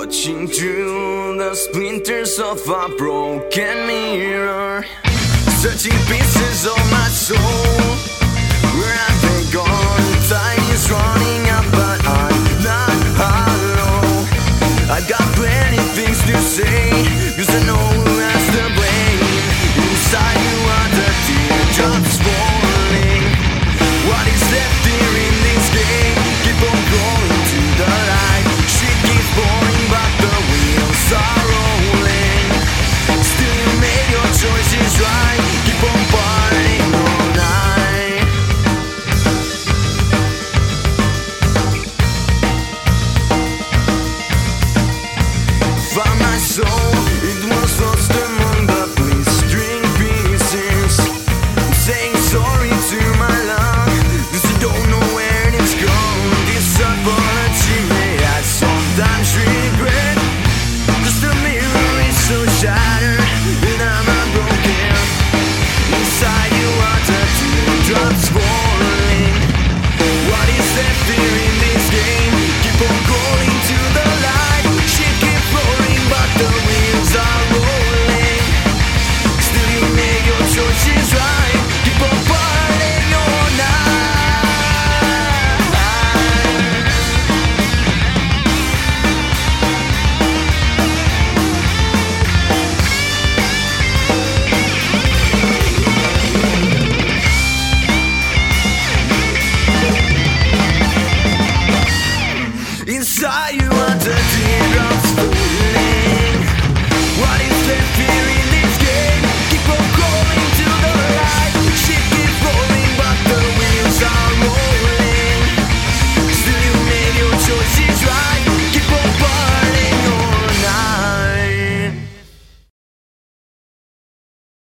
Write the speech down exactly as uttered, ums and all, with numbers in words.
watching through the splinters of a broken mirror, searching pieces of my soul. Where have they gone? Time is running out, but I'm not alone. I've got plenty things to say, 'cause I know